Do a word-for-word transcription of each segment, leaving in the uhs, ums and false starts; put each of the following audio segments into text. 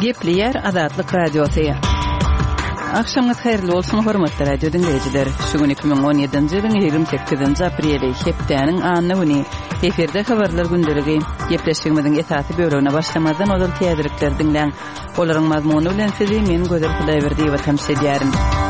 Gepleyer Azatlyk Radiosu. Akşamınız hayırlı olsun hormatly radio dinleyijiler. Şugun iki bin on ýedinji ýylyň ýygrimi sekizinji apreli hepdeniň anyny güni eferde habarlar gündeligi gepleşigimiziň esasy bölügine başlamadan odal täzirikler dinleň. Olaryň mazmuny bilen sizi men Gözel Hudaýberdi we tamşy edýärim.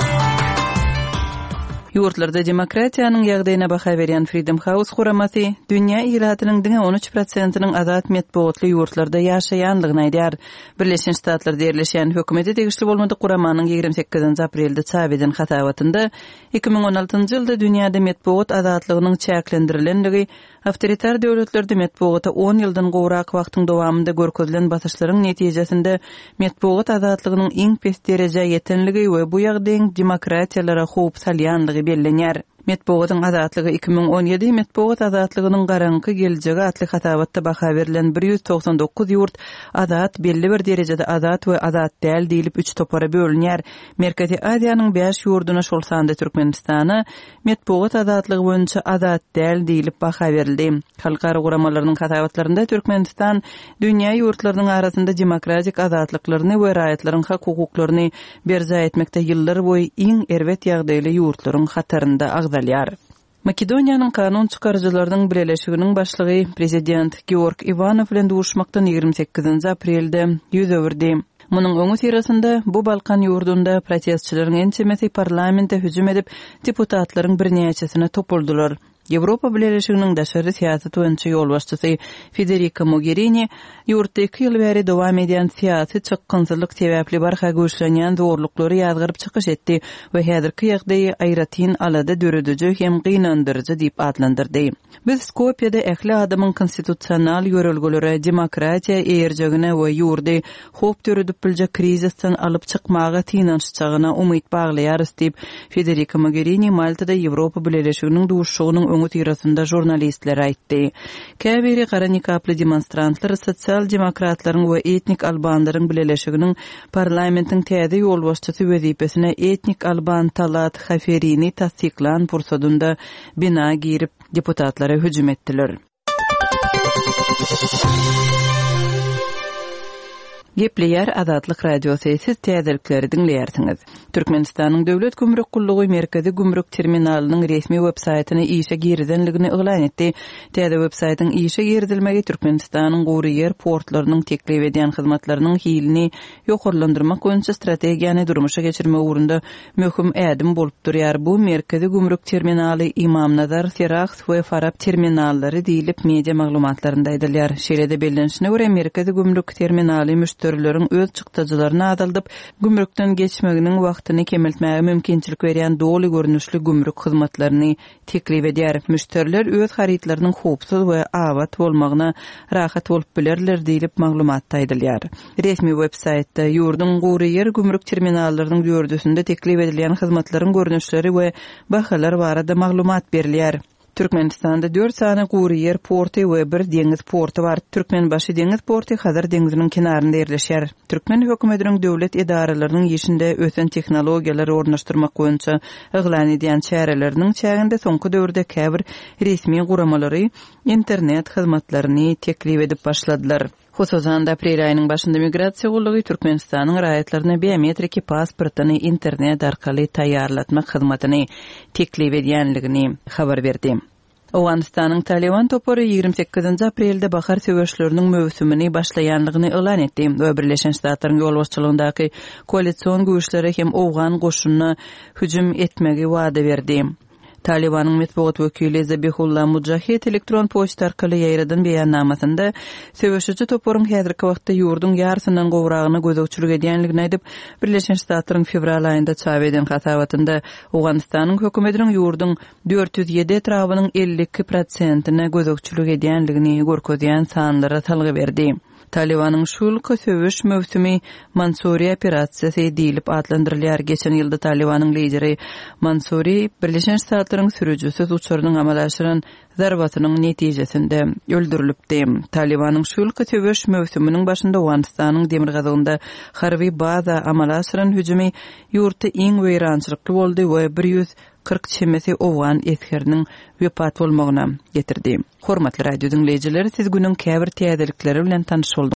Ýurtlarda demokratiýanyň ýagdaýyna baha berýän Freedom House guramasy dünýä ýylatynyň diňe on üç prosentynyň azat metbuatly ýurtlarda ýaşaýanlygyny aýdýar. Birleşen Ştatlarda ýerleşen hökümete tegişli bolmady guramanyň ýygrimi sekizinji aprelde çap eden hatawatynda iki bin on altynjy ýylda dünýäde metbuat azatlygynyň çäklendirilenligi awtoritar döwletlerde metbuata on ýyldan gowrak wagtyň dowamında görkezilen basyşlaryň netijesinde metbuat azatlygynyň iň pes derejä ýetenligi we bu ýagdaýyň demokratiýalara howp salýanlygy bellenýär. Metbuatyň azatlygy iki bin on ýedi metbuat azatlygynyň garanky geljegi atly hatawatda baha berilen bir ýüz toksan dokuz ýurt azat belli bir derejede azat we azat däl diýilip üç topara bölünýär. Merkezi Aziýanyň beş ýurduna şol sanda Türkmenistana metbuat azatlygy boýunça azat däl diýilip baha berildi. Halkara guramalarynyň hatawatlarynda Türkmenistan dünýä ýurtlarynyň arasynda demokratik azatlyklaryny we raýatlaryň hukuklaryny berza etmekde ýyllar boýy iň erwet ýagdaýly ýurtlaryň hatarynda Makedoniýanyň kanun çykarjylarynyň birleşiginiň başlygy prezident Georg Ivanov bilen duruşmakdan ýygrimi sekizinji aprelde ýüz öwürdi. Munyň öňü tirasynda bu Balkan ýurdunda protestçilerin ençemesi parlamente hüjüm edip deputatlaryň birnäçesine topuldylar. Ýewropa Birleşiginiň daşary siýasat boýunça ýolbaşçysy Federica Mogherini ýurtda iki ýyl bäri dowam edýän siýasy çykgynsylyk sebäpli barha göçlenýän zorluklary ýazgyryp çykyş etdi we häzirki ýagdaýy aýratyn alada dörediji hem gynandyrjy diýip adlandyrdy. Biz Skopje'de ähli adamyň konstitusional ýörelgelere demokratiýa eýerjegine we ýurdy hop döredip bilje krizisden alyp çykmaga tynanççagyna umyt baglaýarys diýip Federica Mogherini Maltada Ýewropa Birleşiginiň duşşugynyň öňü tirasynda jurnalistlere aýtdy. Käbiri gara nikaply demonstrantlar sosial demokratlaryň we etnik albanlaryň birleşiginiň parlamentiň täze ýolbaşçysy wezipesine etnik alban Talat Haferini tasdiklan pursadynda bina girip deputatlara hüjüm etdiler. Gepleyer Azatlyk Radiosu siz täzirikleri dinleýärsiňiz. Türkmenistanyň döwlet gümrük gullugy merkezi gümrük terminalynyň resmi web-saýtyny işe girdilenligini oglan etdi. Täze web-saýtyň işe girdilmegi Türkmenistanyň gowy ýer portlarynyň teklip edýän hyzmatlarynyň hilini ýokarlandyrmak boýunça strategiýany durmuşa geçirmek ugrunda möhüm ädim bolup durýar. Bu merkezi gümrük terminaly İmamnazar, Serax we Farab terminallary diýilip media maglumatlarynda aýdylýar. Şeýle bellenişine görä merkezi gümrük terminaly müşterilerin öz çykdyjylaryna adaldyp gümrükden geçmeginiň wagtyny kemeltmäge mümkinçilik berýän doly görnüşli gümrük hyzmatlaryny teklip edýär. Müşteriler öz haritlarynyň howpsuz we awat bolmagyna rahat bolup bilerler diýilip maglumatda aýdylýar. Resmi web-saýtda ýurdun gowy ýer gümrük terminallarynyň ýurdusynda teklip edilýän hyzmatlaryň görnüşleri we bahalar barada maglumat berilýär. Türkmenistanda dört sany gowy ýer porty we bir deňiz porty bar. Türkmenbaşy deňiz porty Hazar deňiziniň kenarynda ýerleşýär. Türkmen hökümetiniň döwlet idaralarynyň ýeşinde ösen tehnologiýalary ornaşdyrmak boýunça eglan edýän çäreleriniň çäginde soňky döwürde käbir resmi guramalary internet hyzmatlaryny teklip edip başladylar. Hususan da aprel aýynyň başynda migrasiýa gullugy Türkmenistanyň raýatlaryna biometrik pasportyny internet arkaly taýýarlatmak hyzmatyny teklip edýänligini habar berdi. Owganistanyň Taliban topary ýygrimi sekizinji aprelde bahar söwüşleriniň mövsümini başlaýanlygyny elan etdi we Birleşen Ştatlaryň ýolbaşçylygyndaky koalisiýon güýçleri hem Owgan goşunyna hüjüm etmegi wada berdi. Talibanyň metbuat wekili Zabihullah Mujahid elektron poçta arkaly ýaýradan beýannamasynda söwüşçi toparyň häzirki wagtda ýurdun ýarsynyň gowragyny gözegçilik edýänligini aýdyp, Birleşen Ştatlaryň fevral aýynda çap eden hatawatynda Owganistanyň hökümetiniň ýurdun dört yüz ýedi etrawynyň elli iki prosentyna gözegçilik edýänligini görkezýän sanlara talgy berdi. Talibanyň şul kösöwüş mövsümi Mansuri operasiýasy diýilip adlandyrylýar. Geçen ýylda Talibanyň lideri Mansuri Birleşen Ştatlaryň sürüjüsiz uçurynyň amal aşyran zarbatynyň netijesinde öldürilipdi. Talibanyň şul kösöwüş mövsüminiň başynda Owganistanyň demir gazagynda harby baza amal aşyran hüjümi ýurtda iň weýrançylykly boldy we bir ýüz kırk çemesi Owgan eskeriniň wepat bolmagyna getirdi. Hormatly radio dinleyijiler, siz günüň käbir täzelikleri bilen tanyş